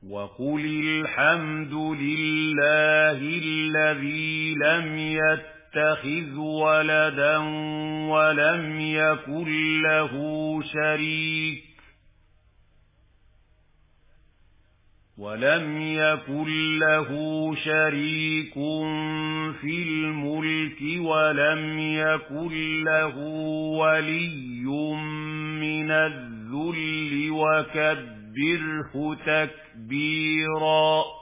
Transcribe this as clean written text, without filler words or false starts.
وقل الحمد لله الذي لم يتخذ ولدا ولم يكن له شريك في الملك ولم يكن له ولي من الذل وكبره تكبيرا.